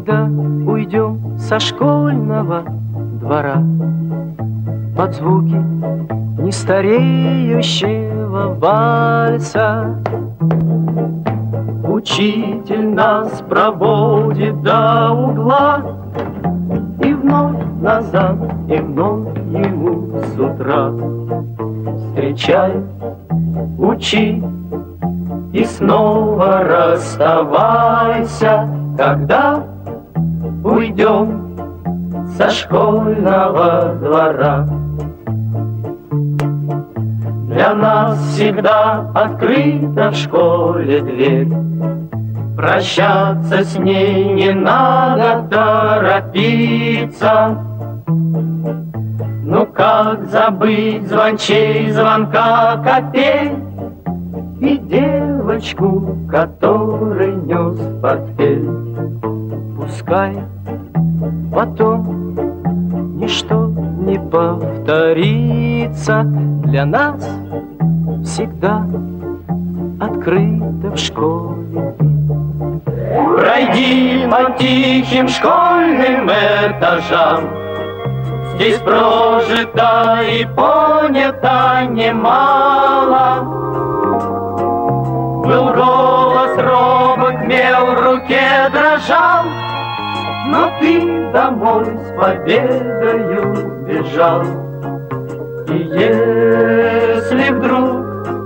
Когда уйдем со школьного двора под звуки нестареющего вальса, учитель нас проводит до угла, и вновь назад, и вновь ему с утра встречай, учи и снова расставайся, когда уйдем со школьного двора. Для нас всегда открыта в школе дверь, прощаться с ней не надо торопиться. Ну как забыть звончей звонка копей и девочку, которой нес портфель? Пускай потом ничто не повторится, для нас всегда открыто в школе. Пройди по тихим школьным этажам, здесь прожито и понято немало. Был голос робок, мел в руке дрожал, но ты домой с победою бежал. И если вдруг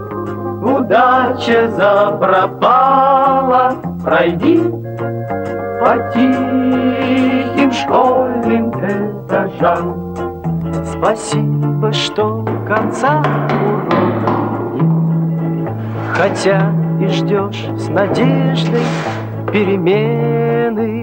удача запропала, пройди по тихим школьным этажам. Спасибо, что конца урока нет, хотя и ждешь с надеждой перемены.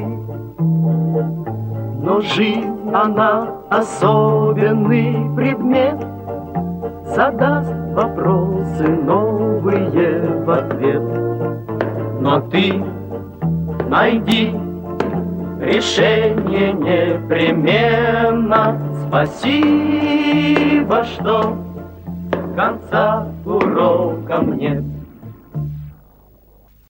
Но жизнь, она особенный предмет, задаст вопросы новые в ответ. Но ты найди решение непременно. Спасибо, что конца урокам нет.